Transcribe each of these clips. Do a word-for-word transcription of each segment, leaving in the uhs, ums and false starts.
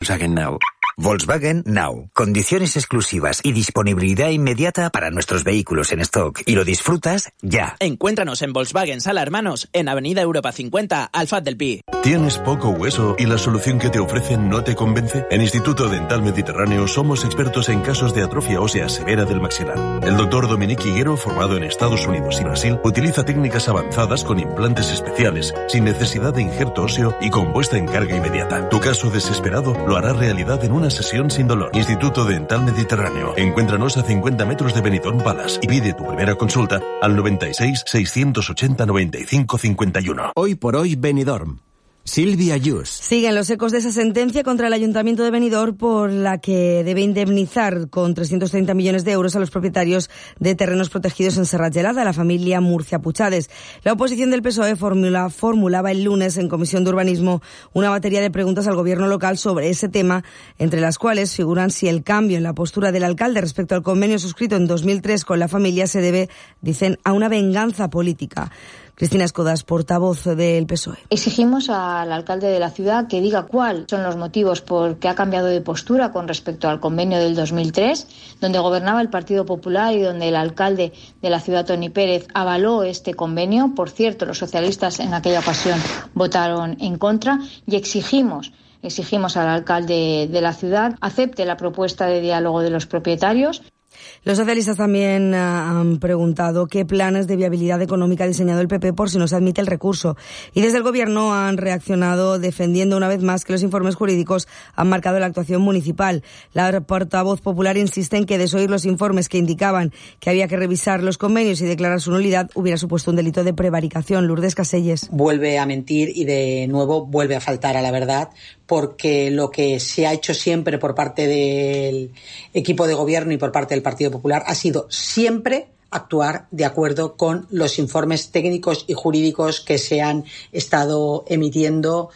Volkswagen Now. Volkswagen Now. Condiciones exclusivas y disponibilidad inmediata para nuestros vehículos en stock. Y lo disfrutas ya. Encuéntranos en Volkswagen Sala Hermanos, en Avenida Europa cincuenta, Alfaz del Pi. ¿Tienes poco hueso y la solución que te ofrecen no te convence? En Instituto Dental Mediterráneo somos expertos en casos de atrofia ósea severa del maxilar. El doctor Dominique Higuero, formado en Estados Unidos y Brasil, utiliza técnicas avanzadas con implantes especiales, sin necesidad de injerto óseo y con puesta en carga inmediata. Tu caso desesperado lo hará realidad en una sesión sin dolor. Instituto Dental Mediterráneo. Encuéntranos a cincuenta metros de Benidorm Palace y pide tu primera consulta al noventa y seis, seiscientos ochenta, noventa y cinco, cincuenta y uno. Hoy por hoy Benidorm. Silvia Yus. Siguen los ecos de esa sentencia contra el Ayuntamiento de Benidorm por la que debe indemnizar con trescientos treinta millones de euros a los propietarios de terrenos protegidos en Serrat Gelada, la familia Murcia Puchades. La oposición del P S O E formula, formulaba el lunes en Comisión de Urbanismo una batería de preguntas al gobierno local sobre ese tema, entre las cuales figuran si el cambio en la postura del alcalde respecto al convenio suscrito en dos mil tres con la familia se debe, dicen, a una venganza política. Cristina Escodas, portavoz del P S O E. Exigimos al alcalde de la ciudad que diga cuáles son los motivos por que ha cambiado de postura con respecto al convenio del dos mil tres, donde gobernaba el Partido Popular y donde el alcalde de la ciudad, Toni Pérez, avaló este convenio. Por cierto, los socialistas en aquella ocasión votaron en contra y exigimos exigimos al alcalde de la ciudad acepte la propuesta de diálogo de los propietarios. Los socialistas también han preguntado qué planes de viabilidad económica ha diseñado el P P por si no se admite el recurso. Y desde el Gobierno han reaccionado defendiendo una vez más que los informes jurídicos han marcado la actuación municipal. La portavoz popular insiste en que desoír los informes que indicaban que había que revisar los convenios y declarar su nulidad hubiera supuesto un delito de prevaricación. Lourdes Caselles. Vuelve a mentir y de nuevo vuelve a faltar a la verdad, porque lo que se ha hecho siempre por parte del equipo de gobierno y por parte del Partido Popular ha sido siempre actuar de acuerdo con los informes técnicos y jurídicos que se han estado emitiendo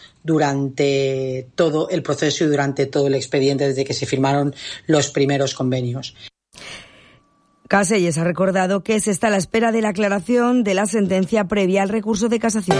durante todo el proceso y durante todo el expediente desde que se firmaron los primeros convenios. Caselles ha recordado que se está a la espera de la aclaración de la sentencia previa al recurso de casación.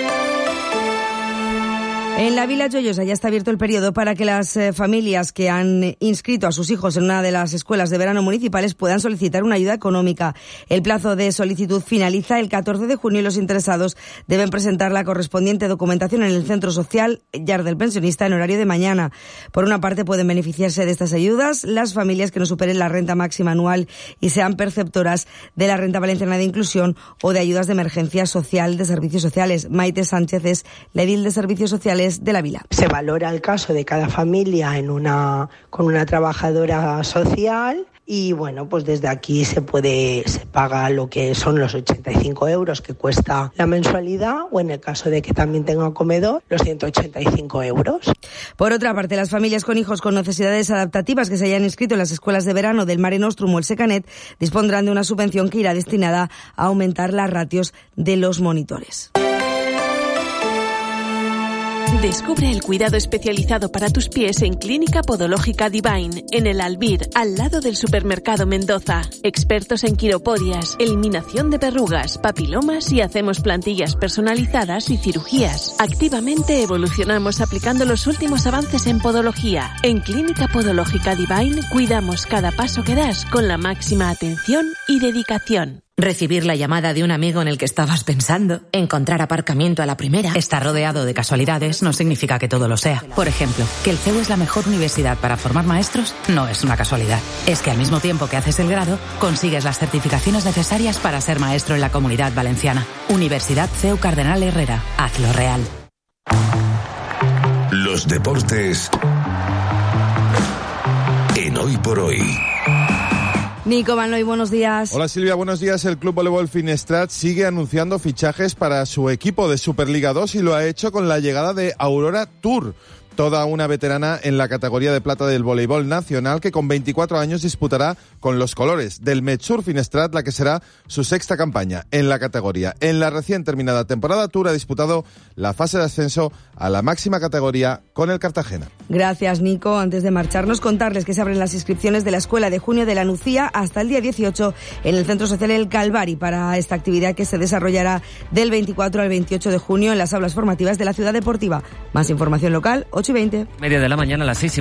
En la Vila Joyosa ya está abierto el periodo para que las eh, familias que han inscrito a sus hijos en una de las escuelas de verano municipales puedan solicitar una ayuda económica. El plazo de solicitud finaliza el catorce de junio y los interesados deben presentar la correspondiente documentación en el Centro Social Llar del Pensionista en horario de mañana. Por una parte, pueden beneficiarse de estas ayudas las familias que no superen la renta máxima anual y sean perceptoras de la Renta Valenciana de Inclusión o de ayudas de emergencia social de servicios sociales. Maite Sánchez es la edil de Servicios Sociales de la Vila. Se valora el caso de cada familia en una con una trabajadora social y bueno, pues desde aquí se puede se paga lo que son los ochenta y cinco euros que cuesta la mensualidad, o en el caso de que también tenga comedor, los ciento ochenta y cinco euros. Por otra parte, las familias con hijos con necesidades adaptativas que se hayan inscrito en las escuelas de verano del Mare Nostrum o el Secanet dispondrán de una subvención que irá destinada a aumentar las ratios de los monitores. Descubre el cuidado especializado para tus pies en Clínica Podológica Divine, en el Albir, al lado del Supermercado Mendoza. Expertos en quiropodias, eliminación de verrugas, papilomas y hacemos plantillas personalizadas y cirugías. Activamente evolucionamos aplicando los últimos avances en podología. En Clínica Podológica Divine cuidamos cada paso que das con la máxima atención y dedicación. Recibir la llamada de un amigo en el que estabas pensando, encontrar aparcamiento a la primera, estar rodeado de casualidades no significa que todo lo sea. Por ejemplo, que el C E U es la mejor universidad para formar maestros no es una casualidad. Es que al mismo tiempo que haces el grado, consigues las certificaciones necesarias para ser maestro en la Comunidad Valenciana. Universidad C E U Cardenal Herrera. Hazlo real. Los deportes en Hoy por Hoy. Nico Manloy, buenos días. Hola Silvia, buenos días. El Club Voleibol Finestrat sigue anunciando fichajes para su equipo de Superliga dos y lo ha hecho con la llegada de Aurora Tour, toda una veterana en la categoría de plata del voleibol nacional que con veinticuatro años disputará con los colores del Metsur Finestrat la que será su sexta campaña en la categoría. En la recién terminada temporada, Tour ha disputado la fase de ascenso a la máxima categoría con el Cartagena. Gracias, Nico. Antes de marcharnos, contarles que se abren las inscripciones de la Escuela de Junio de la Nucía hasta el día dieciocho en el Centro Social El Calvari para esta actividad que se desarrollará del veinticuatro al veintiocho de junio en las aulas formativas de la Ciudad Deportiva. Más información local, ocho y veinte. Media de la mañana a las seis.